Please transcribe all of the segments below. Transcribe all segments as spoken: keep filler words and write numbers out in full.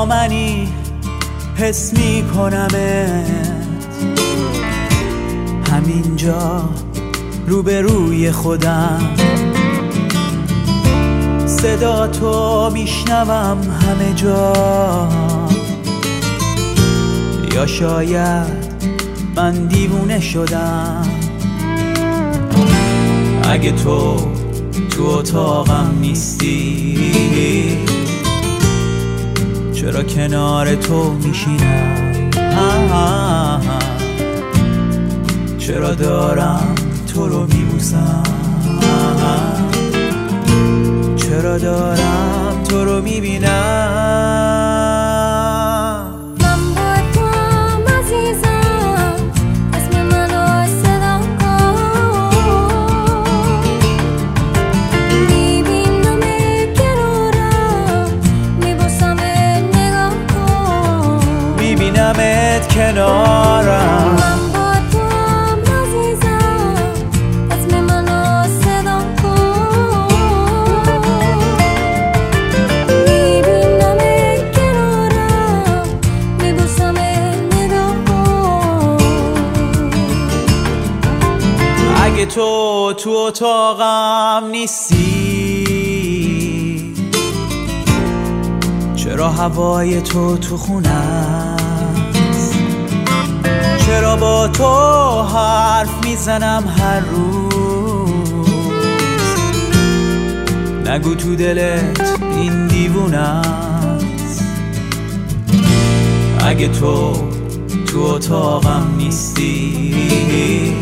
با منی حس می کنمت همینجا روبروی خودم، صدا تو میشنوم همه جا. یا شاید من دیوونه شدم، اگه تو تو اتاقم نیستی چرا کنار تو میشینم؟ چرا دارم تو رو میبوسم؟ چرا دارم تو رو میبینم؟ میبینمت کنارم، من با تو هم عزیزم، اسم منو صدا کن. میبینمت کنارم، میبوسمت نگاه کن. اگه تو تو اتاقم نیستی چرا هوای تو تو خونه است؟ چرا با تو حرف میزنم هر روز؟ نگو تو دلت این دیوونه است. اگه تو تو اتاقم نیستی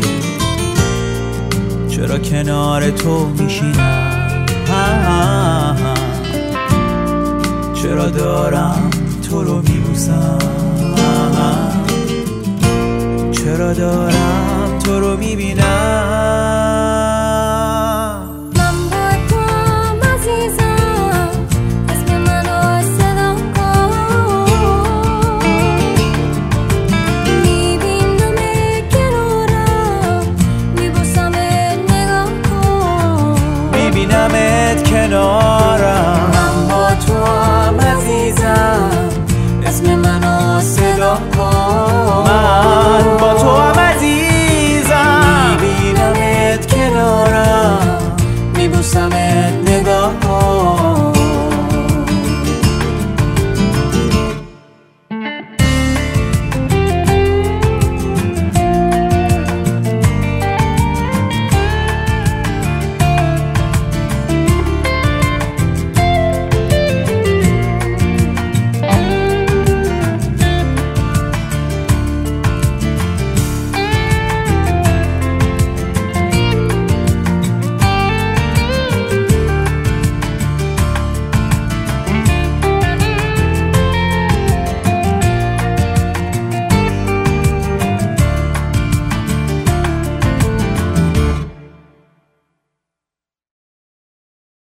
چرا کنار تو میشینم؟ چرا دارم تو رو میبوسم؟ چرا دارم تو رو میبینم؟